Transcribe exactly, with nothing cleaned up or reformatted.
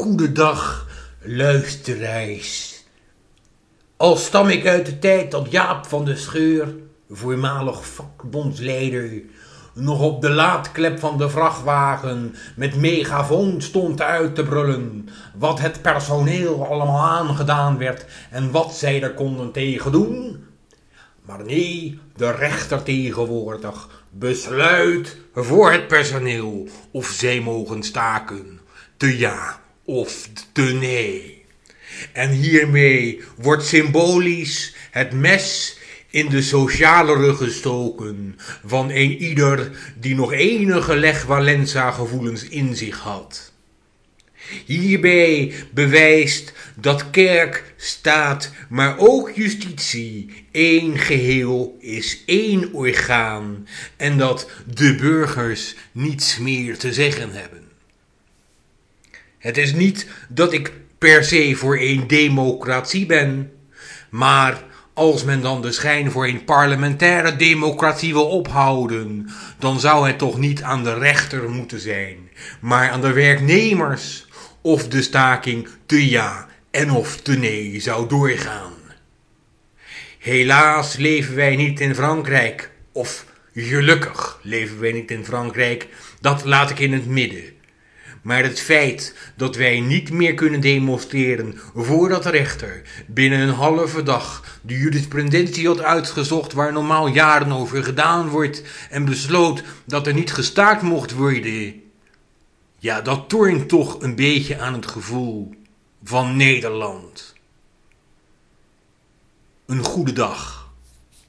Goedendag, luisteraars. Al stam ik uit de tijd dat Jaap van der Scheur, voormalig vakbondsleider, nog op de laadklep van de vrachtwagen met megafoon stond uit te brullen wat het personeel allemaal aangedaan werd en wat zij er konden tegen doen. Maar nee, de rechter tegenwoordig besluit voor het personeel of zij mogen staken, te ja of te nee. En hiermee wordt symbolisch het mes in de sociale rug gestoken van een ieder die nog enige Lech Walesa gevoelens in zich had. Hierbij bewijst dat kerk, staat, maar ook justitie één geheel is, één orgaan en dat de burgers niets meer te zeggen hebben. Het is niet dat ik per se voor een democratie ben, maar als men dan de schijn voor een parlementaire democratie wil ophouden, dan zou het toch niet aan de rechter moeten zijn, maar aan de werknemers of de staking te ja en of te nee zou doorgaan. Helaas leven wij niet in Frankrijk, of gelukkig leven wij niet in Frankrijk, dat laat ik in het midden. Maar het feit dat wij niet meer kunnen demonstreren voordat de rechter binnen een halve dag de jurisprudentie had uitgezocht waar normaal jaren over gedaan wordt en besloot dat er niet gestaakt mocht worden, ja, dat tornt toch een beetje aan het gevoel van Nederland. Een goede dag.